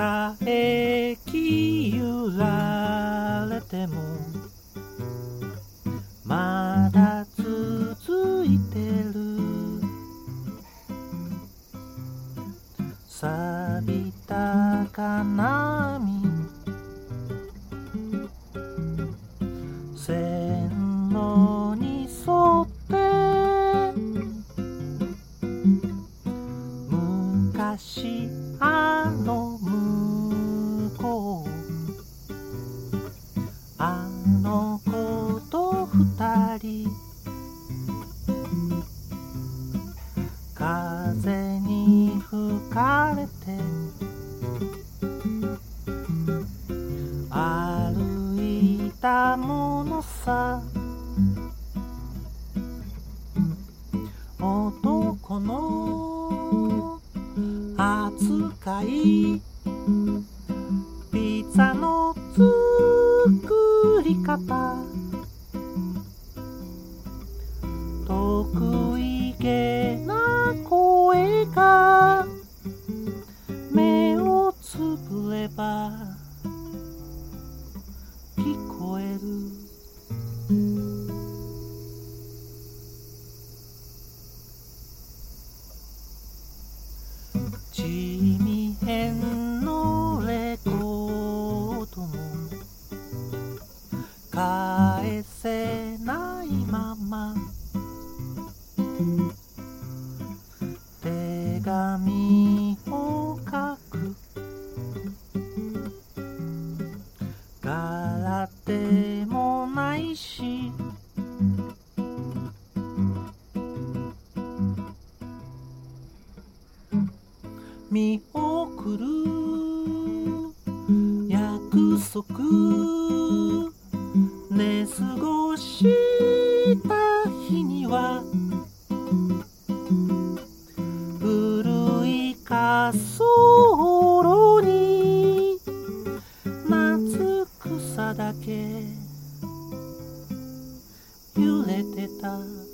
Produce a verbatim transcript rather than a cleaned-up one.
帰き揺られてもまだ続いてる錆びた金網線路に沿って昔あの向こうあの子と二人風に吹かれて歩いたものさ男の扱いピザの作り方得意げな声が目をつぶれば聞こえる地味変のレコードも返せないまま手紙を書く柄でもないし見送る約束寝過ごした日には古い滑走路に夏草だけ揺れてた